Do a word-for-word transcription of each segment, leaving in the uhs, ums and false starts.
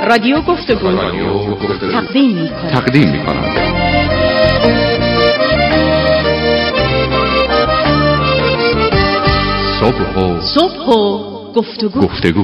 رادیو گفتگو تقدیم می‌کند. تقدیم می‌کند. صبح و صبح و گفتگو. گفتگو.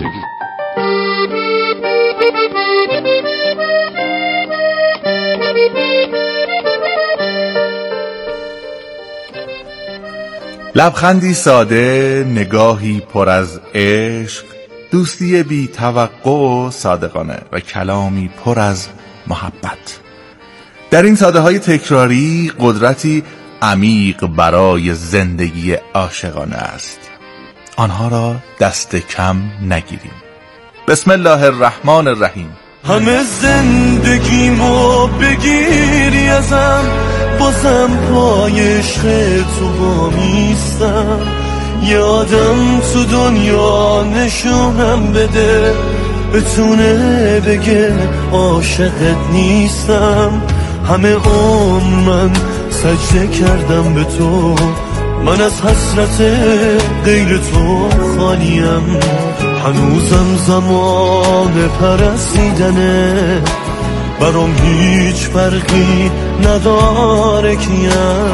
لبخندی ساده، نگاهی پر از عشق، دوستی بی توقع و صادقانه و کلامی پر از محبت. در این ساده های تکراری قدرتی عمیق برای زندگی عاشقانه است. آنها را دست کم نگیریم. بسم الله الرحمن الرحیم. همه زندگیمو بگیری ازم، بازم پای عشق تو بامیستم. یادم تو دنیا نشونم بده، بتونه بگه عاشقت نیستم. همه عمر من سجده کردم به تو، من از حسرت غیر تو خالیم. هنوزم زمان پرستیدنه، برام هیچ فرقی نداره کیم.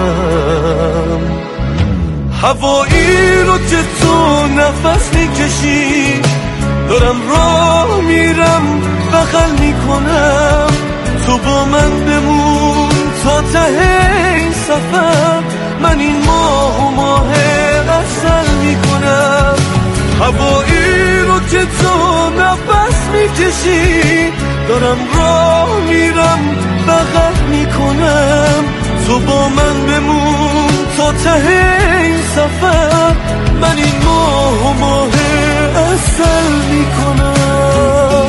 هوایی رو که تو نفس میکشی، دارم راه میرم بغل میکنم. تو با من بمون تا ته این سفر، من این ماه و ماه اصل میکنم. هوایی رو که تو نفس میکشی، دارم راه میرم بغل میکنم. تو با من بمون تا ته این سفر، من این ماه و ماه اصل میکنم.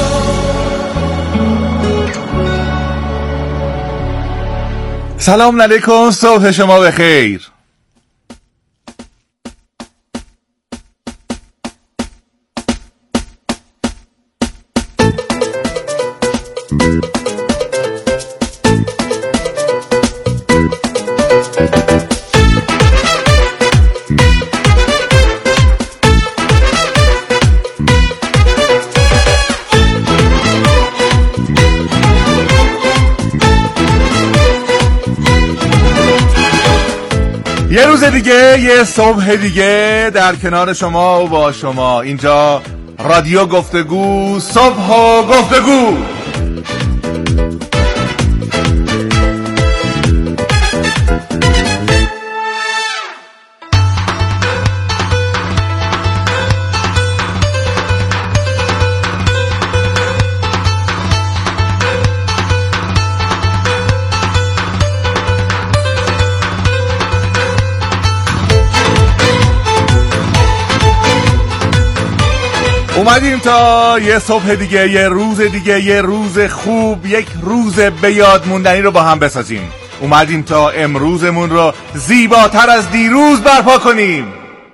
سلام علیکم، صبح شما بخیر. یه روز دیگه، یه صبح دیگه در کنار شما و با شما. اینجا رادیو گفتگو، صبح و گفتگو. اومدیم تا یه صبح دیگه، یه روز دیگه، یه روز خوب، یک روز به یاد موندنی رو با هم بسازیم. اومدیم تا امروزمون رو زیباتر از دیروز برپا کنیم.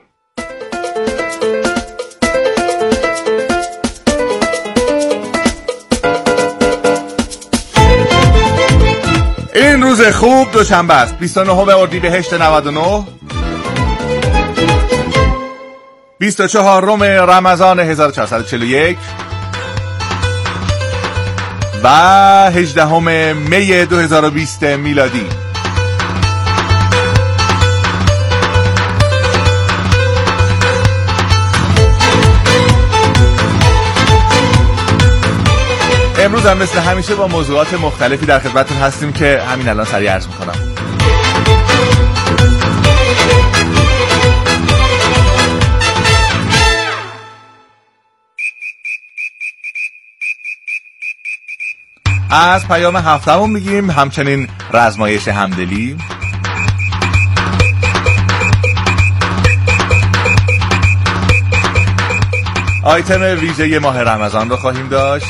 این روز خوب دوشنبه است، بیست و نهم اردیبهشت نود و نه، بیست و چهارم رمضان هزار و چهارصد و چهل و یک و هجدهم می دو هزار و بیست میلادی. امروز هم مثل همیشه با موضوعات مختلفی در خدمتتون هستیم که همین الان سریع عرض میکنم. از پیام هفتمون میگیم، همچنین رزمایش همدلی، آیتم ویژه ماه رمضان رو خواهیم داشت،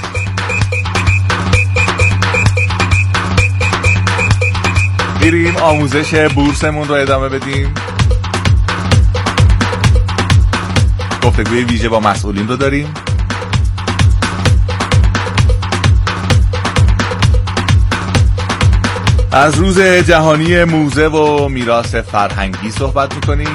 میریم آموزش بورسمون رو ادامه بدیم، گفتگوی ویژه با مسئولین رو داریم، از روز جهانی موزه و میراث فرهنگی صحبت میکنیم،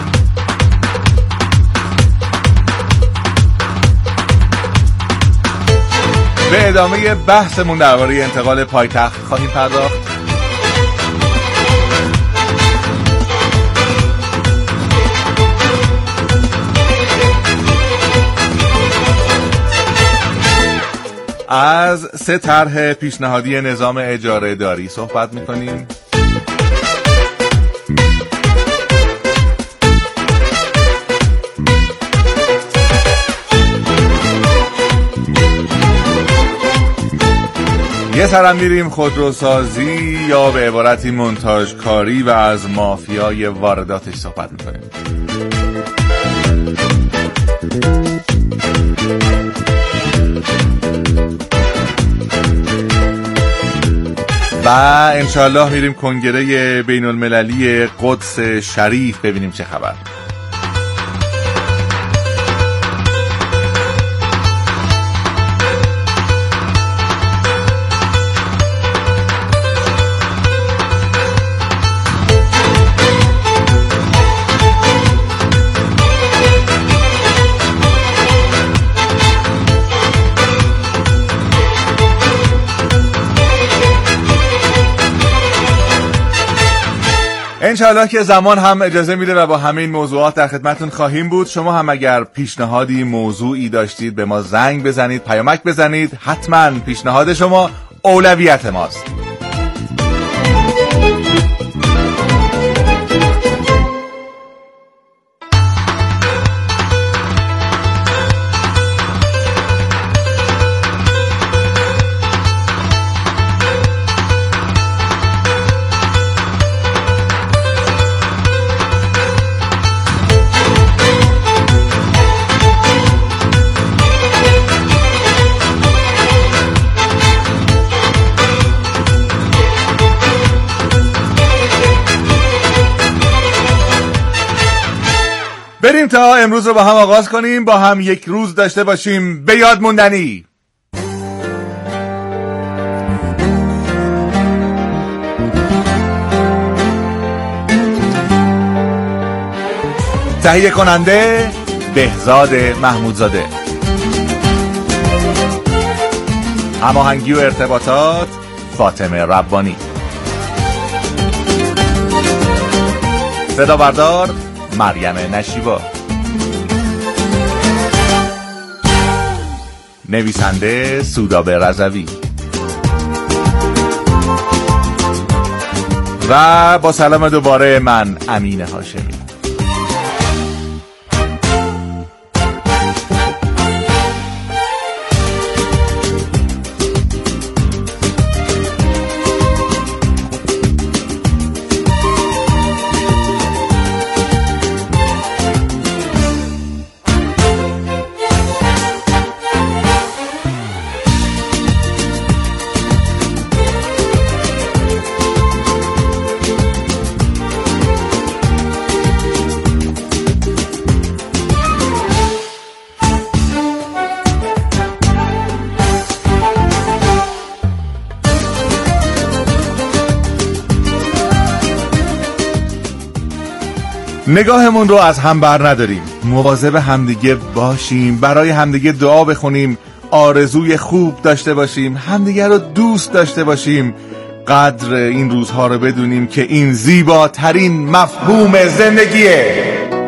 به ادامه بحثمون درباره انتقال پایتخت خواهیم پرداخت. از سه طرح پیشنهادی نظام اجاره داری صحبت می‌کنیم. یه سرم میریم خودروسازی یا به عبارتی منتاژ کاری و از مافیای وارداتش صحبت میکنیم. و انشالله میریم کنگره بین المللی قدس شریف ببینیم چه خبر. انشاءالله که زمان هم اجازه میده و با همه این موضوعات در خدمتون خواهیم بود. شما هم اگر پیشنهادی موضوعی داشتید به ما زنگ بزنید، پیامک بزنید. حتما پیشنهاد شما اولویت ماست. بریم تا امروز رو با هم آغاز کنیم، با هم یک روز داشته باشیم به یاد موندنی. تهیه کننده بهزاد محمودزاده، هماهنگی و ارتباطات فاطمه ربانی، صدا بردار مریم نشیبا، نویسنده سودابه رضوی و با سلام دوباره من امین هاشمی. نگاهمون رو از هم بر نداریم، مواظب همدیگه باشیم، برای همدیگه دعا بخونیم، آرزوی خوب داشته باشیم، همدیگه رو دوست داشته باشیم، قدر این روزها رو بدونیم که این زیباترین مفهوم زندگیه.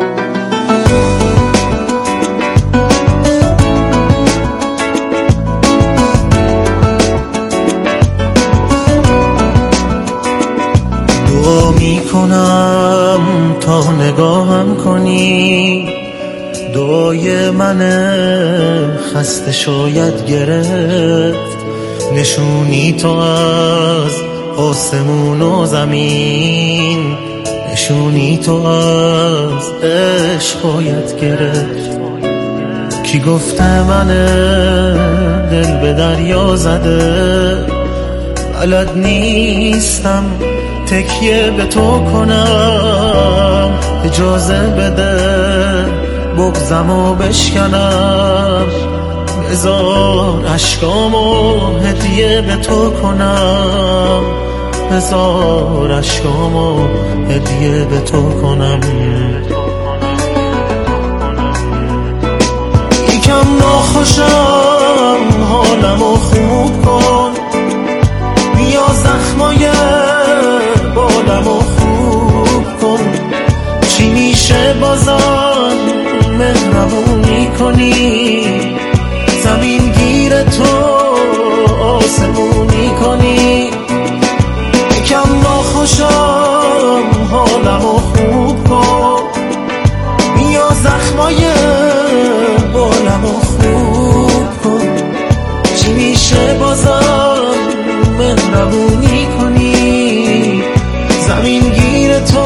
دعا میکنم تا نگاهم کنی، دعای من خسته شاید گرفت، نشونی تو از آسمون و زمین، نشونی تو از عشق باید گرفت. کی گفته من دل به دریا زده، بلد نیستم تکیه به تو کنم، اجازه بده بغضمو بشکنم، بذار اشکامو هدیه به تو کنم، بذار اشکامو هدیه به تو کنم. یکم ناخوشم حالمو خوب کن، بیا زخمای بالمو خوب کن. چی میشه بازم مهربونی کنی، زمین گیر تو آسمونی کنی. یکم ناخوشم حالمو خوب کن، بیا زخمای بالمو خوب کن. چی میشه بازم مهربونی کنی، زمین گیر تو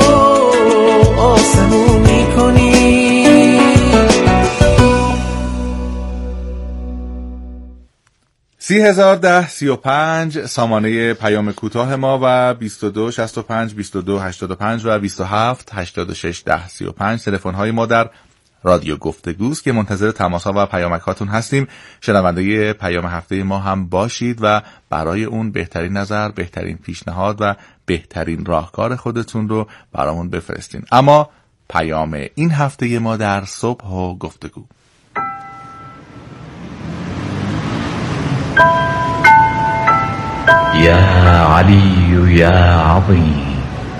آسمونی کنی. سی هزار ده سی و پنج سامانه پیام کوتاه ما و بیست و دو شصت و پنج بیست و دو هشتاد و پنج و بیست و هفت هشتاد و شش ده سی و پنج تلفن های ما در رادیو گفتگوست که منتظر تماس ها و پیامک هاتون هستیم. شنونده پیام هفته ما هم باشید و برای اون بهترین نظر، بهترین پیشنهاد و بهترین راهکار خودتون رو برامون بفرستین. اما پیام این هفته ما در صبح و گفتگو: يا علي يا عظيم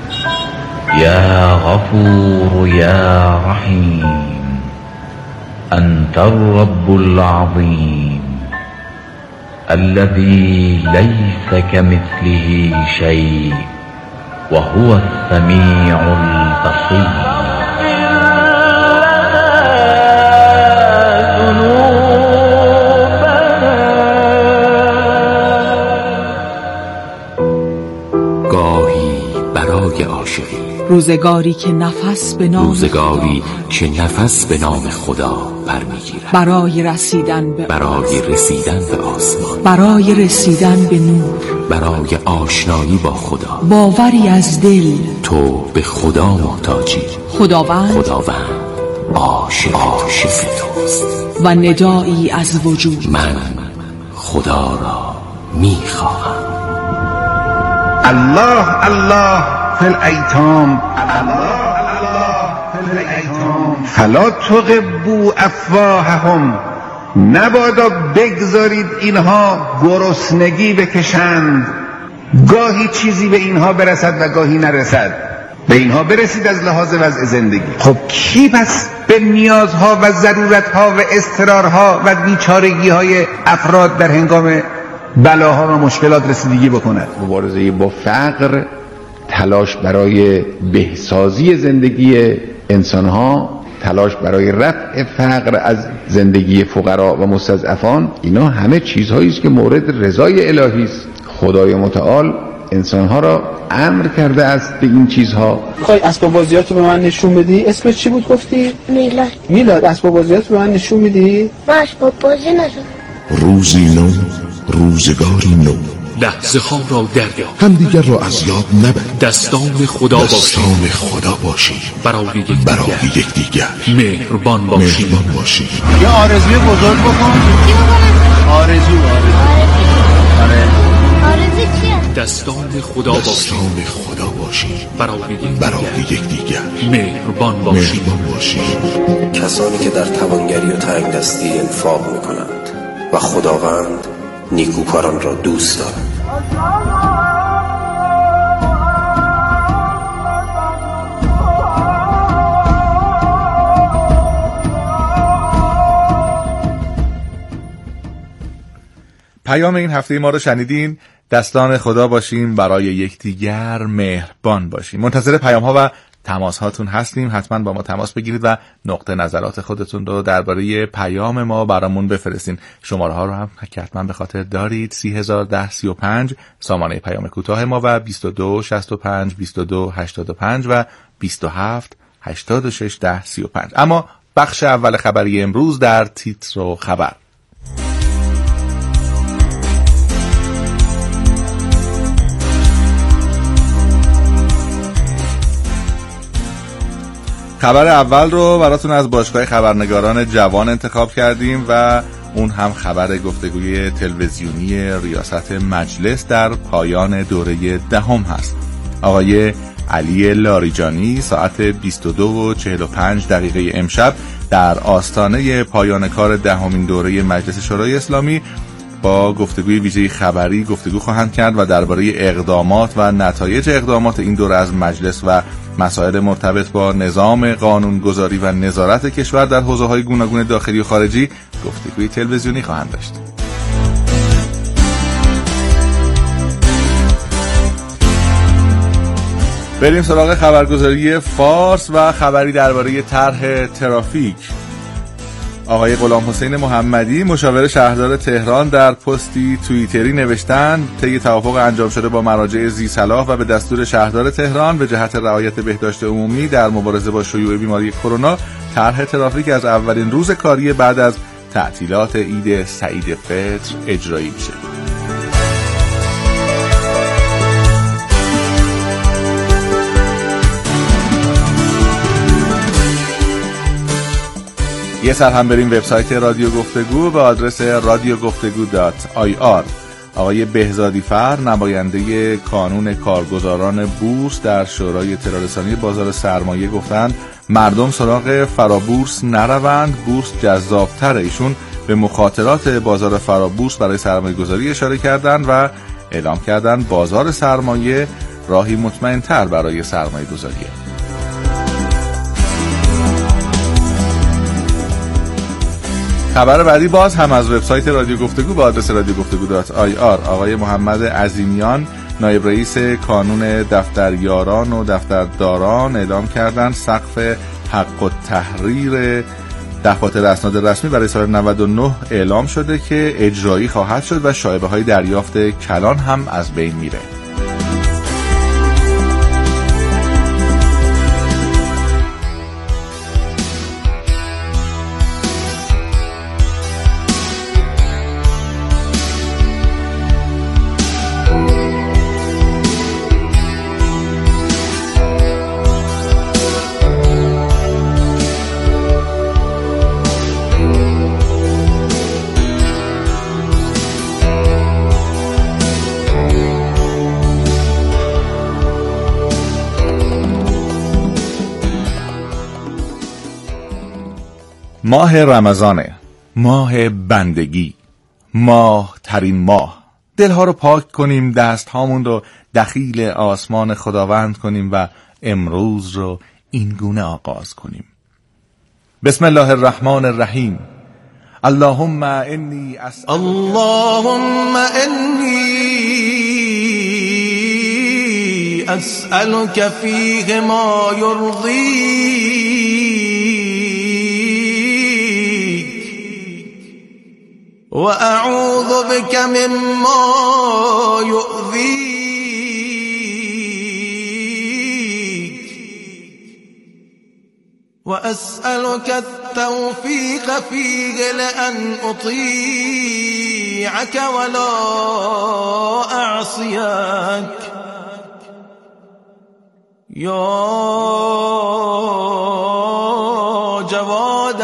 يا غفور يا رحيم أنت الرب العظيم الذي ليس كمثله شيء وهو السميع البصير. روزگاری که نفس به نام روزگاری که نفس به نام خدا برمیگیرد، برای رسیدن به برای رسیدن به آسمان، برای رسیدن به نور، برای آشنایی با خدا. باوری از دل تو به خدا محتاجی. خداوند خداوند عاشق عاشق توست و ندایی از وجود. من خدا را میخواهم. الله الله فی الایتام، الله الله فی الایتام فلا تغبوا افواههم. نبادا بگذارید اینها گرسنگی بکشند. گاهی چیزی به اینها برسد و گاهی نرسد. به اینها برسید از لحاظ وضع زندگی. خب کی پس به نیازها و ضرورتها و اضطرارها و بیچارگی‌های افراد در هنگام بلاها و مشکلات رسیدگی بکند؟ مبارزه با فقر، تلاش برای بهسازی زندگی انسانها، تلاش برای رفع فقر از زندگی فقرا و مستضعفان، اینا همه چیزهایی است که مورد رضای الهی است. خدای متعال انسانها را امر کرده است به این چیزها. میخوای اسباب بازیاتو به من نشون بدی؟ اسمش چی بود گفتی؟ میلاد. میلاد اسباب بازیاتو به من نشون میدی؟ من اسباب بازی ندارم. روزی نو، روزگاری نو، لحظه ها را دریاب، همدیگر را از یاد نبرید، دستان خدا باشید، دستان خدا باشید، برای یک برای یکدیگر مهربان باشید. مهربان باشید. یه آرزوی بزرگ بکن. آرزو آرزو آره آرزو چیه؟ دستان خدا باشید، دستان خدا باشید، برای یک برای یکدیگر مهربان باشید. مهربان باشید. کسانی که در توانگری و تنگ دستی انفاق میکنند و خداوند نیکوکاران را دوست دارد. پیام این هفته ما رو شنیدین. دستان خدا باشیم، برای یکدیگر مهربان باشیم. منتظر پیام ها و تماس هاتون هستیم. حتما با ما تماس بگیرید و نقطه نظرات خودتون رو درباره پیام ما برامون بفرستین. شماره ها رو هم حتما به خاطر دارید: سی هزار ده سی و پنج سامانه پیام کوتاه ما و بیست و دو شصت و پنج بیست و دو هشتاد و پنج و بیست و هفت هشتاد و شش ده سی و پنج. اما بخش اول خبری امروز در تیتر و خبر. خبر اول رو براتون از باشگاه خبرنگاران جوان انتخاب کردیم و اون هم خبر گفتگوی تلویزیونی ریاست مجلس در پایان دوره دهم هست. آقای علی لاریجانی ساعت بیست و دو و چهل و پنج دقیقه امشب در آستانه پایان کار دهمین دوره مجلس شورای اسلامی با گفتگوی ویژه خبری گفتگو خواهند کرد و درباره اقدامات و نتایج اقدامات این دوره از مجلس و مسائل مرتبط با نظام قانونگذاری و نظارت کشور در حوزه‌های گوناگون داخلی و خارجی گفتگوی تلویزیونی خواهند داشت. بریم سراغ خبرگزاری فارس و خبری درباره طرح ترافیک. آقای غلام حسین محمدی مشاور شهردار تهران در پستی توییتری نوشتند طی توافق انجام شده با مراجع ذی‌صلاح و به دستور شهردار تهران به جهت رعایت بهداشت عمومی در مبارزه با شیوع بیماری کرونا طرح ترافیک از اولین روز کاری بعد از تعطیلات عید سعید فطر اجرایی میشه. یه سر هم بریم وبسایت رادیو گفتگو به آدرس رادیو گفتگو دات آی آر. آقای بهزادی فر نماینده کانون کارگزاران بورس در شورای اطلاع‌رسانی بازار سرمایه گفتند مردم سراغ فرابورس نروند، بورس جذاب‌تره. ایشون به مخاطرات بازار فرابورس برای سرمایه‌گذاری اشاره کردند و اعلام کردند بازار سرمایه راهی مطمئن‌تر برای سرمایه‌گذاریه. خبر بعدی باز هم از وبسایت رادیو گفتگو با آدرس رادیو گفتگو دات آی آر. آقای محمد عظیمیان نایب رئیس کانون دفتریاران و دفترداران اعلام کردند سقف حق التحریر دفاتر اسناد رسمی برای سال نود و نه اعلام شده که اجرایی خواهد شد و شایبه‌های دریافت کلان هم از بین میره. ماه رمضانه، ماه بندگی، ماه ترین ماه. دلها رو پاک کنیم، دست هامون رو دخیل آسمان خداوند کنیم و امروز رو این گونه آغاز کنیم. بسم الله الرحمن الرحیم. اللهم انی اسألک اللهم انی اسألک فیه ما یرضیک و اعوذ بک مما یؤذیک و اسألک التوفیق فیه لأن اطیعک ولا اعصیک یا جواد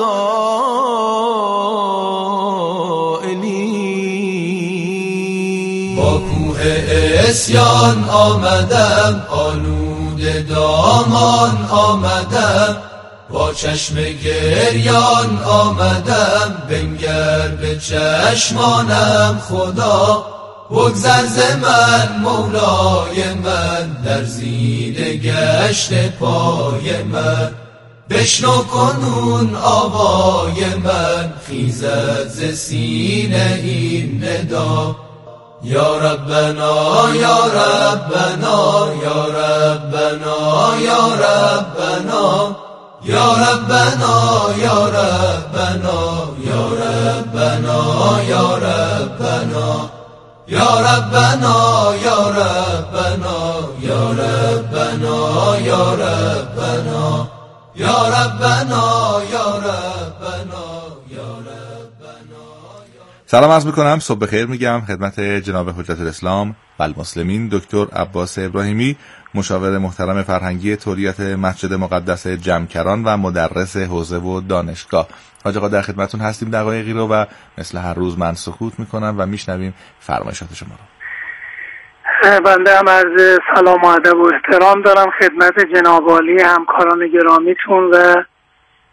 السائلین. با کوه عصیان آمدم، آلوده دامان آمدم، با چشم گریان آمدم، بنگر به چشمانم خدا، بگذر ز من مولای من، در زیر گشت پای من، بشنو کنون آوای من، خیزد ز سینه این ندا. یا ربنا یا ربنا یا ربنا یا ربنا یا ربنا یا ربنا یا ربنا یا ربنا یا ربنا یا ربنا یا ربنا یا ربنا یا ربنا یا ربنا یا ربنا. سلام عرض میکنم، صبح بخیر میگم خدمت جناب حجت الاسلام و المسلمین دکتر عباس ابراهیمی، مشاور محترم فرهنگی تولیت مسجد مقدس جمکران و مدرس حوزه و دانشگاه. حاج آقا در خدمتتون هستیم دقایقی رو و مثل هر روز من سکوت میکنم و میشنویم فرمایشات شما رو. بنده هم عرض سلام و ادب و احترام دارم خدمت جناب عالی همکاران گرامیتون و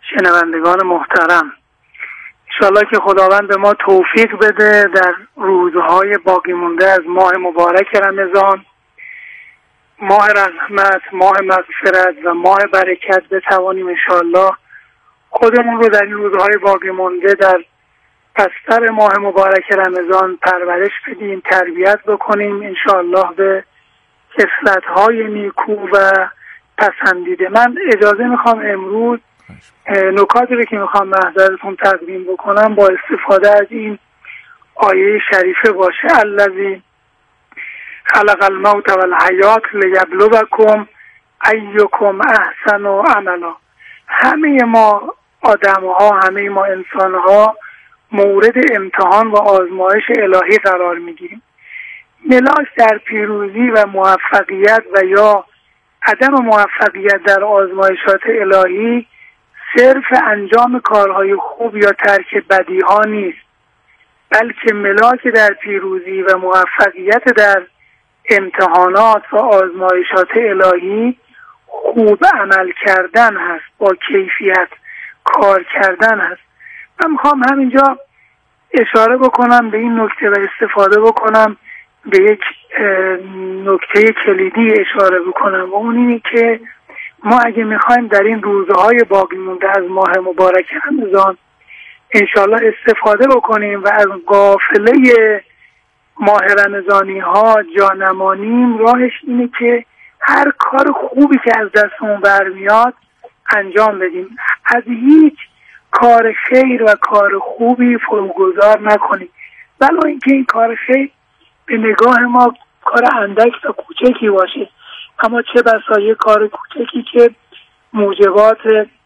شنوندگان محترم، انشاءالله که خداوند به ما توفیق بده در روزهای باقی مونده از ماه مبارک رمضان، ماه رحمت، ماه مغفرت و ماه برکت، بتوانیم انشاءالله خودمون رو در این روزهای باقی مونده در بستر ماه مبارک رمضان پرورش بدیم، تربیت بکنیم انشاءالله به خصلت‌های نیکو و پسندیده. من اجازه میخوام امروز نکاتی رو که میخوام محضرتون تقدیم بکنم با استفاده از این آیه شریفه باشه: الذی خلق الموت والحیات لیبلوکم ایکم احسن عملا. همه ما آدم‌ها، همه ما انسان‌ها مورد امتحان و آزمایش الهی قرار میگیریم. ملاک در پیروزی و موفقیت و یا عدم موفقیت در آزمایشات الهی صرف انجام کارهای خوب یا ترک بدیها نیست، بلکه ملاک در پیروزی و موفقیت در امتحانات و آزمایشات الهی خوب عمل کردن هست، با کیفیت کار کردن هست. من میخوام همینجا اشاره بکنم به این نکته و استفاده بکنم به یک نکته کلیدی اشاره بکنم و اون اینه که ما اگه میخوایم در این روزهای باقی مونده از ماه مبارک رمضان انشالله استفاده بکنیم و از قافله ماه رمضانی ها جا نمانیم، راهش اینه که هر کار خوبی که از دستمون برمیاد انجام بدیم، از هیچ کار خیر و کار خوبی فروگذار نکنیم، ولو اینکه این کار خیر به نگاه ما کار اندک و کوچکی باشه، اما چه بسا یک کار کوچکی که موجبات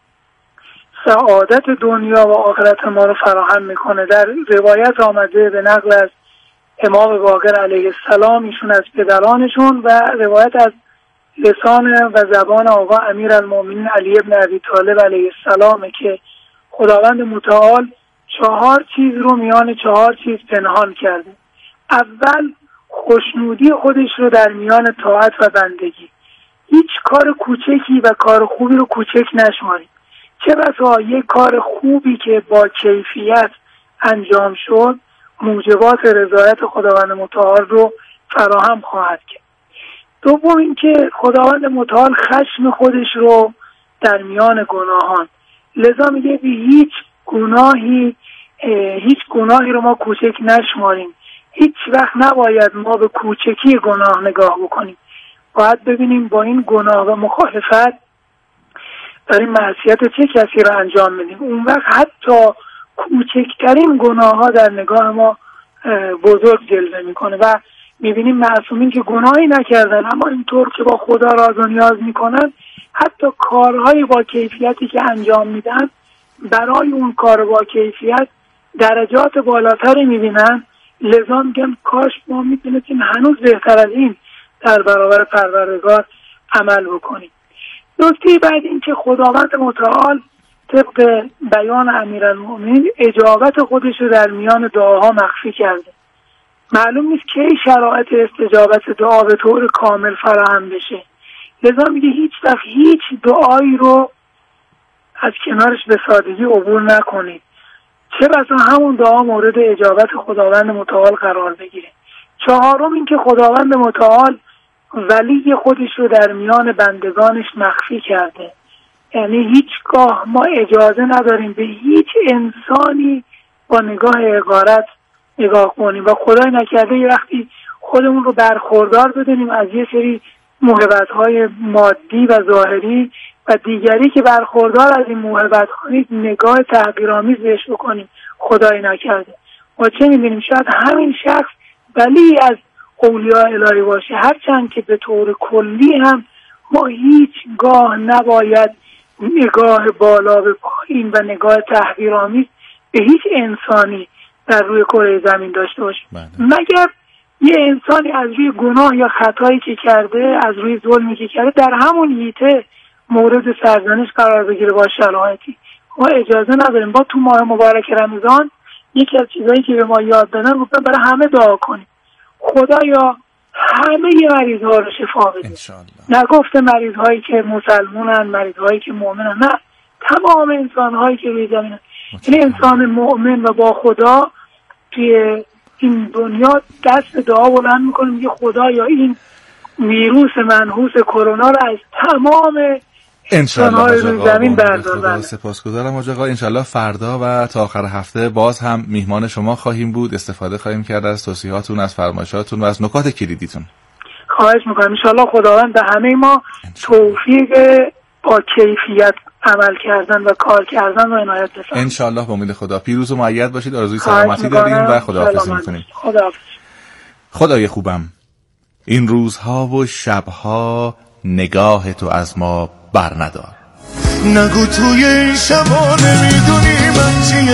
سعادت دنیا و آخرت ما رو فراهم میکنه. در روایت آمده به نقل از امام باقر علیه السلام، ایشون از پدرانشون، و روایت از لسان و زبان آقا امیرالمومنین علی ابن ابی طالب علیه السلام که خداوند متعال چهار چیز رو میان چهار چیز پنهان کرده. اول خوشنودی خودش رو در میان طاعت و بندگی. هیچ کار کوچکی و کار خوبی رو کوچک نشمارید. چه بسا یک کار خوبی که با کیفیت انجام شد موجبات رضایت خداوند متعال رو فراهم خواهد کرد. دوم اینکه خداوند متعال خشم خودش رو در میان گناهان، لذا میگه بی هیچ گناهی هیچ گناهی رو ما کوچک نشماریم. هیچ وقت نباید ما به کوچکی گناه نگاه بکنیم، باید ببینیم با این گناه و مخالفت داریم معصیت چه کسی رو انجام میدیم. اون وقت حتی کوچکترین گناه ها در نگاه ما بزرگ جلوه میکنه و میبینیم معصومین که گناهی نکردن اما اینطور که با خدا راز و نیاز میکنن، حتی کارهای با کیفیتی که انجام میدن برای اون کار با کیفیت درجات بالاتری میبینن. لذا میگم کاش ما میتونستیم هنوز بهتر از این در برابر پروردگار عمل بکنیم. نکته بعد این که خداوند متعال طبق بیان امیرالمومنین اجابت خودش رو در میان دعاها مخفی کرده. معلوم نیست کی شرایط استجابت دعا به طور کامل فراهم بشه، لذا میگه هیچ وقت هیچ دعایی رو از کنارش به سادگی عبور نکنید، چه بسا همون دعا مورد اجابت خداوند متعال قرار بگیره. چهارم این که خداوند متعال ولی خودش رو در میان بندگانش مخفی کرده، یعنی هیچگاه ما اجازه نداریم به هیچ انسانی با نگاه حقارت نگاه کنیم و خدای نکرده یه وقتی خودمون رو برخوردار بدونیم از یه سری موهبت‌های مادی و ظاهری و دیگری که برخوردار از این موهبت‌ها نگاه تحقیرآمیز بهش بکنیم، خدای نکرده. ما چه می‌بینیم؟ شاید همین شخص ولی از اولیاء الهی باشه، هرچند که به طور کلی هم ما هیچگاه نباید نگاه بالا به پایین و نگاه تحقیرآمیز به هیچ انسانی در روی کره زمین داشته باشیم، مگر یه انسانی از روی گناه یا خطایی که کرده، از روی ظلمی که کرده، در همون حیطه مورد سرزنش قرار بگیره با شرایطی. ما اجازه نداریم. با تو ماه مبارک رمضان یکی از چیزایی که به ما یاد دادن گفتن برای همه دعا کنیم، خدایا همه ی مریض ها رو شفا بده. نگفته مریض هایی که مسلمونن، مریض هایی که مؤمنن، نه، تمام انسان‌هایی که روی زمین، یعنی انسان مؤمن و با خدا توی این دنیا دست دعا بلند میکنه، میگه خدا یا این ویروس منحوس کرونا رو از تمام انسان‌های روی زمین بردار. سپاسگزارم حاج آقا. انشالله فردا و تا آخر هفته باز هم میهمان شما خواهیم بود، استفاده خواهیم کرد از توصیحاتون، از فرمایشاتون و از نکات کلیدیتون. خواهش میکنم. انشالله خداوند به همه ما توفیق با کیفیت عمل کردن و کار کردن و عنایت بفرمایید. انشالله به امید خدا. پیروز و مؤید باشید. آرزوی سلامتی داریم و خداحافظی میکنیم. خداحافظ. خدای خوبم، این روزها و شبها نگاه تو از ما بر ندار. نگو توی این شبا نمیدونی من چیه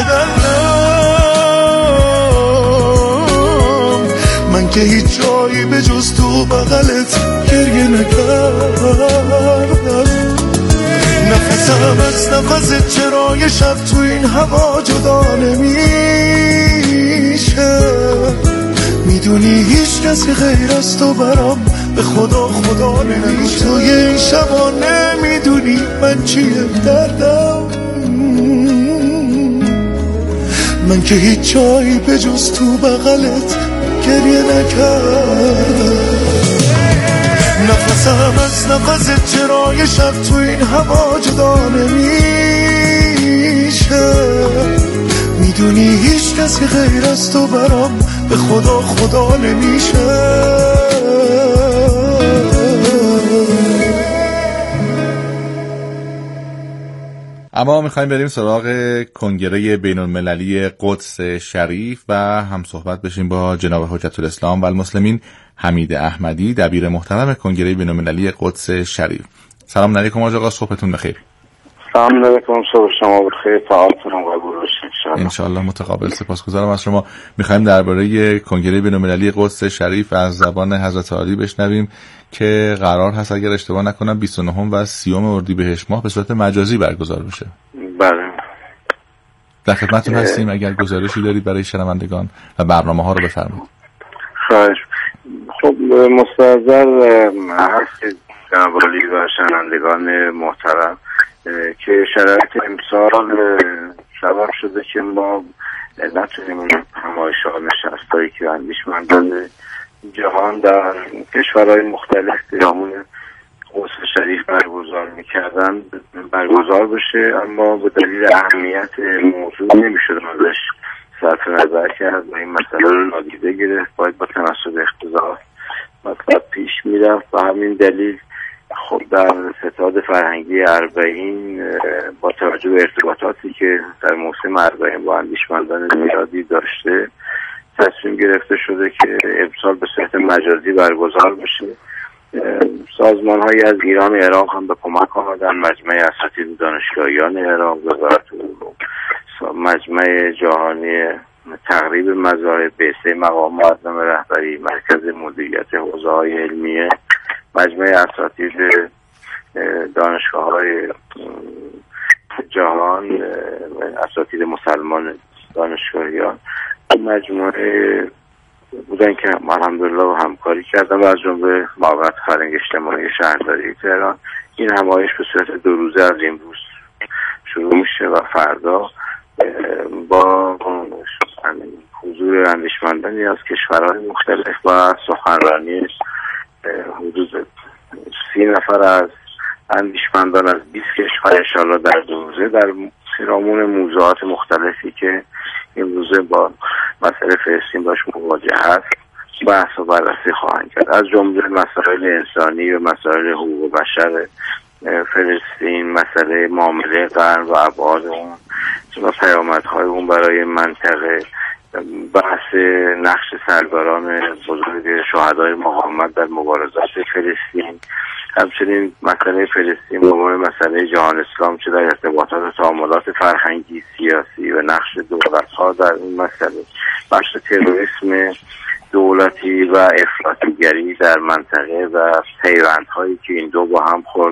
دلم، من که هیچ جایی به جز تو بغلت گریه نکردم. نفسم از نفست چرای شب تو این هوا جدا نمیشه، میدونی هیچ کسی غیر از تو برام به خدا خدا نمیشه. توی این شبا نمیدونی من چیه دردم، من که هیچ جایی به جز تو بغلت گریه نکردم. نفسم از نفست چرای شب تو این هوا جدا نمیشه، میدونی هیچ کسی غیر از تو برام به خدا خدا نمیشه. اما میخوایم بریم سراغ کنگره بین المللی قدس شریف و هم صحبت بشیم با جناب حجت الاسلام و المسلمین حمید احمدی، دبیر محترم کنگره بین المللی قدس شریف. سلام علیکم حاج آقا، صبحتون بخیر. سلام علیکم، صبح شما بخیر، تعالتون قبول باشه ان انشالله. متقابل. سپاسگزارم از شما. میخوایم درباره کنگره بین المللی قدس شریف از زبان حضرت عالی بشنویم که قرار هست اگر اشتباه نکنم بیست و نه و سی اردیبهشت ماه به صورت مجازی برگزار بشه. بله، در خدمتتون هستیم. اگر گزارشی دارید برای شنوندگان و برنامه ها رو بفرمایید. خواهش. خب مستحضر هستید جناب عالی و شنوندگان محترم که شرایط امسال سبب شده که ما نتونیم همایش‌ها و نشست‌هایی که اندیشمندان جهان در کشورهای مختلف پیرامون قدس شریف برگزار میکردن برگزار بشه، اما به دلیل اهمیت موضوع نمیشد ازش صرف نظر کرد و این مسئله رو نادیده گرفت. باید با تناسب اقتضا مطلب پیش میرفت و همین دلیل خب در ستاد فرهنگی اربعین با توجه به ارتباطاتی که در موسم اربعین با اندیشمندان زیادی داشته تصمیم گرفته شده که امسال به صورت مجازی برگزار بشه. سازمان هایی از ایران و عراق هم به کمک آمدن، مجمع اساتید دانشگاهیان عراق، وزارت علوم، مجمع جهانی تقریب مذاهب، بعثه مقام معظم رهبری، مرکز مدیریت حوزه‌های علمیه، مجمع اساتید دانشگاه‌های جهان، اساتید مسلمان دانشگاهیان، مجموعه بودن که الحمدلله همکاری کردن و از جمله معاونت فرهنگ اجتماعی شهرداری تهران. این همایش به صورت دو روزه از امروز شروع میشه و فردا با حضور اندیشمندانی از کشورهای مختلف و سخنرانی حدود سی نفر از اندیشمندان از بیست کشور انشاءالله در دو روزه در پیرامون موضوعات مختلفی که امروزه با مسئله فلسطین باش مواجه هست بحث و بررسی خواهند کرد، از جمله مسائل انسانی و مسائل حقوق بشر فلسطین، مسئله معامله قرن و ابعاد اون و پیامدهای اون برای منطقه، بحث نقش سرداران بزرگ شهدای مقاومت در مبارزات فلسطین، همچنین مسئله فلسطین به عنوان مسئله جهان اسلام چه در ارتباطات و تعاملات فرهنگی، سیاسی و نقش دولت‌ها در این مسئله، بحث تروریسم دولتی و افراطیگری در منطقه و پیوندهایی که این دو با هم خورد